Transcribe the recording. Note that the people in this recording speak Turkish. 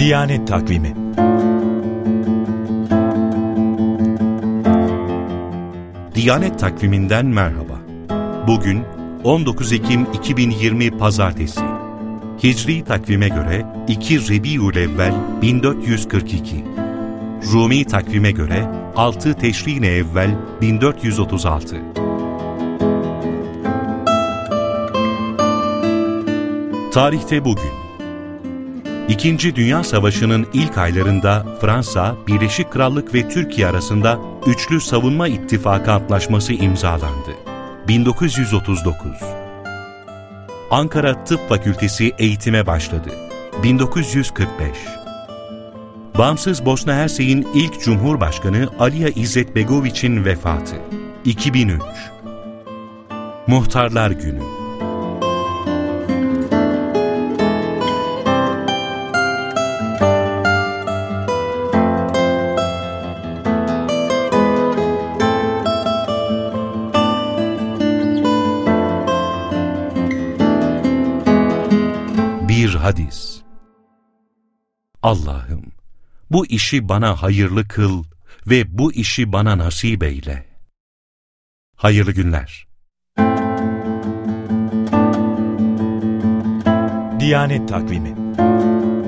Diyanet Takvimi. Diyanet Takvimi'nden merhaba. Bugün 19 Ekim 2020 Pazartesi. Hicri takvime göre 2 Rebiülevvel 1442. Rumi takvime göre 6 Teşrin-i Evvel 1436. Tarihte bugün. İkinci Dünya Savaşı'nın ilk aylarında Fransa, Birleşik Krallık ve Türkiye arasında Üçlü Savunma İttifakı Antlaşması imzalandı. 1939. Ankara Tıp Fakültesi eğitime başladı. 1945. Bağımsız Bosna Hersek'in ilk Cumhurbaşkanı Alija İzzetbegoviç'in vefatı. 2003. Muhtarlar Günü. Bir hadis. Allah'ım, bu işi bana hayırlı kıl ve bu işi bana nasip eyle. Hayırlı günler. Diyanet Takvimi.